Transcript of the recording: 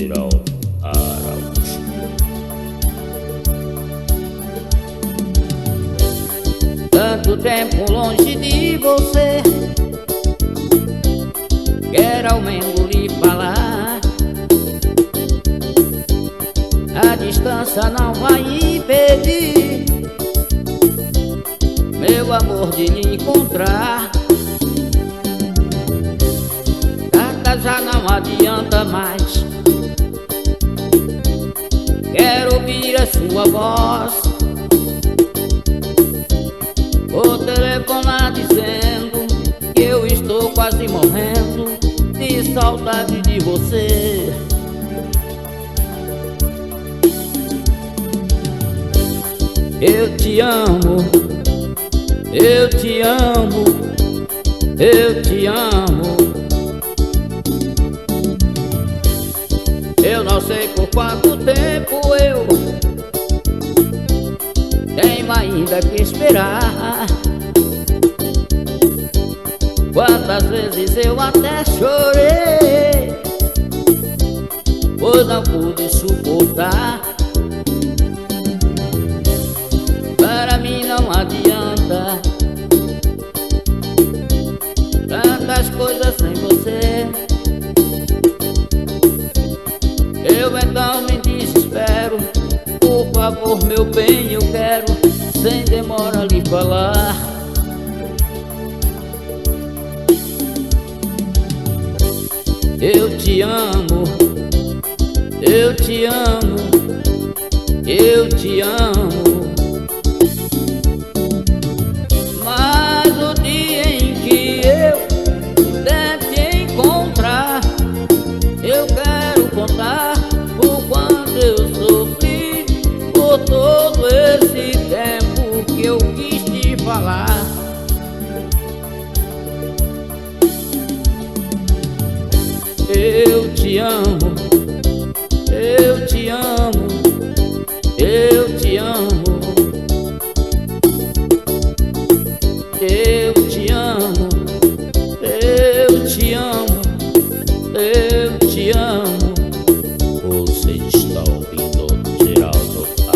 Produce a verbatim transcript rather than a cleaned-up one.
Geraldo Araújo. Tanto tempo longe de você, quero ao menos lhe falar. A distância não vai impedir meu amor de lhe encontrar. Carta já não adianta mais, quero ouvir a sua voz. Vou telefonar dizendo que eu estou quase morrendo de saudade de você. Eu te amo, eu te amo, eu te amo. Eu não sei por quanto tempo eu tenho ainda que esperar. Quantas vezes eu até chorei, pois não pude suportar. Para mim não adianta tantas coisas sem você. Eu então me desespero. Por favor, meu bem, eu quero sem demora lhe falar. Eu te amo, eu te amo, eu te amo.